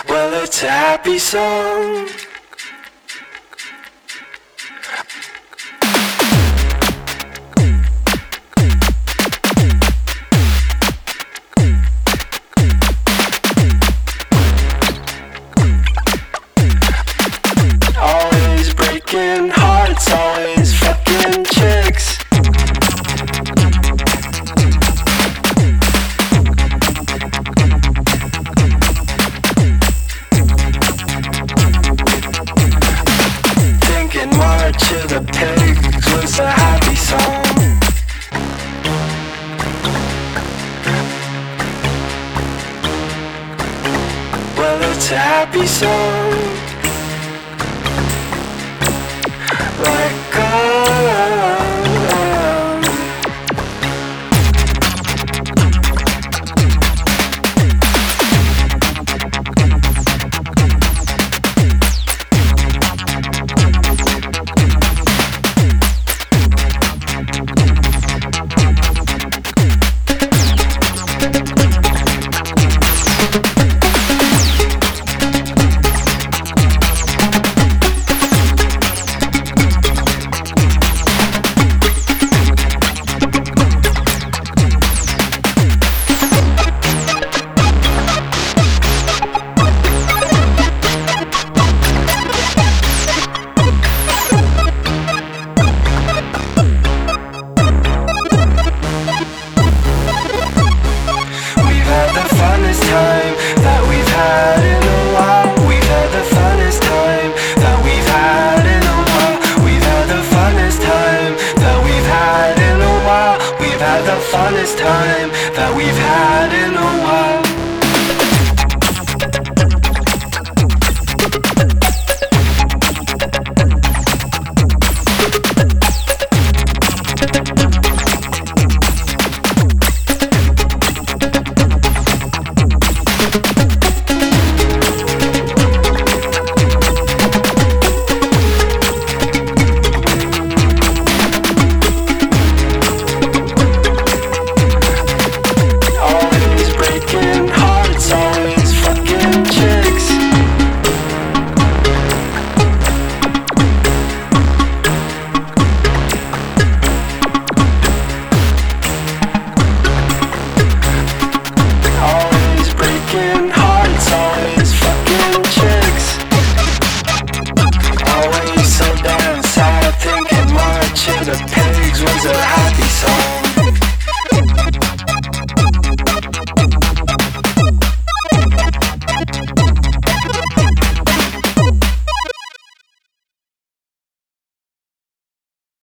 Well, it's a happy song. Always breaking hearts, always fucking chicks. Thinking March of the Pigs was a happy song. Well, it's a happy song. Like time that we've had in a while. We've had the funnest time that we've had in a while. We've had the funnest time that we've had in a while. We've had the funnest time that we've had in a while.